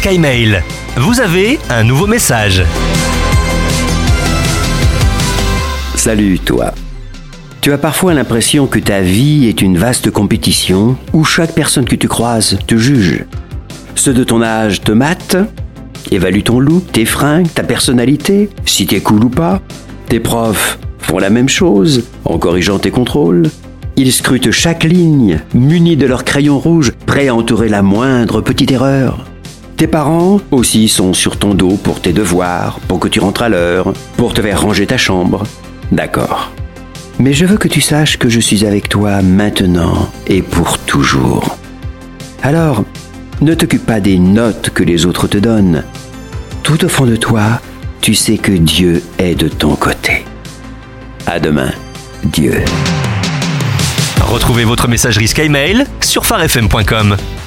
SkyMail. Vous avez un nouveau message. Salut toi. Tu as parfois l'impression que ta vie est une vaste compétition où chaque personne que tu croises te juge. Ceux de ton âge te matent, évaluent ton look, tes fringues, ta personnalité, si t'es cool ou pas. Tes profs font la même chose en corrigeant tes contrôles. Ils scrutent chaque ligne, munis de leur crayon rouge, prêts à entourer la moindre petite erreur. Tes parents aussi sont sur ton dos pour tes devoirs, pour que tu rentres à l'heure, pour te faire ranger ta chambre. D'accord. Mais je veux que tu saches que je suis avec toi maintenant et pour toujours. Alors, ne t'occupe pas des notes que les autres te donnent. Tout au fond de toi, tu sais que Dieu est de ton côté. À demain, Dieu. Retrouvez votre messagerie SkyMail sur pharefm.com.